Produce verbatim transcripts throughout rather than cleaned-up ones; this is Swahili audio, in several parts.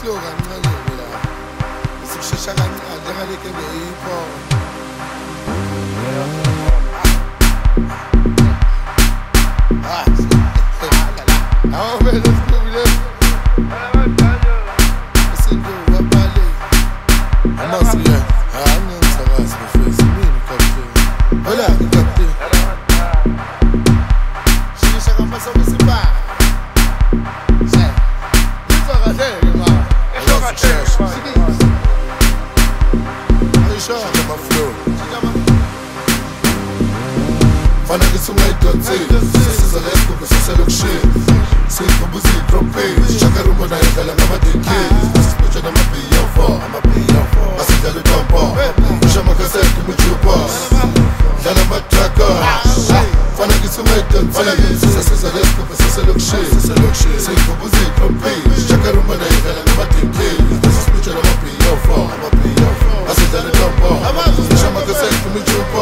slow kancane la. Sikushesha kancane njengale kebe hip hop. Ah, ah, let's go, let's Fana kisu ngaidotsi sisiza lesiko kusiselokshi sikhubuza idrope chakarumbo na idlala ngamadeki sisipotsha namabiya fo amabiya fo asidlala udombo ushama kasethi mujuba dlala matraka Fana kisu ngaidotsi sisiza lesiko kusiselokshi sikhubuza idrope chakarumbo na idlala ngamadeki sisipotsha namabiya fo amabiya fo asidlala udombo ushama kasethi mujuba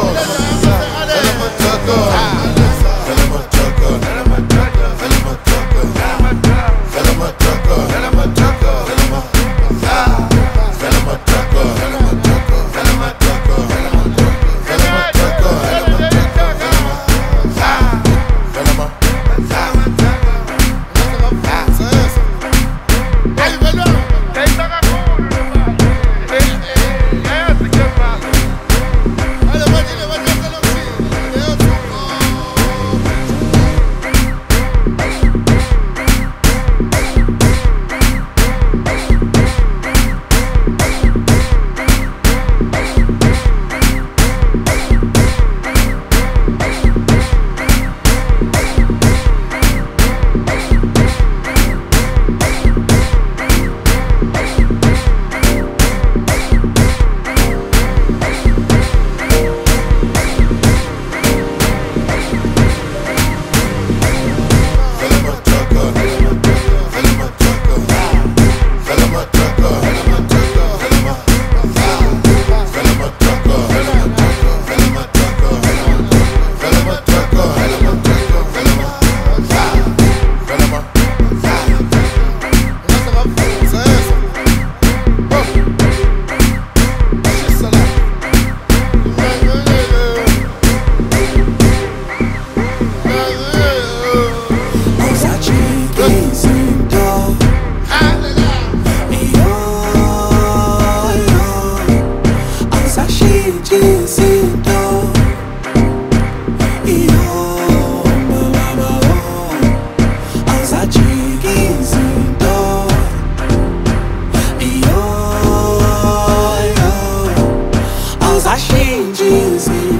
Changes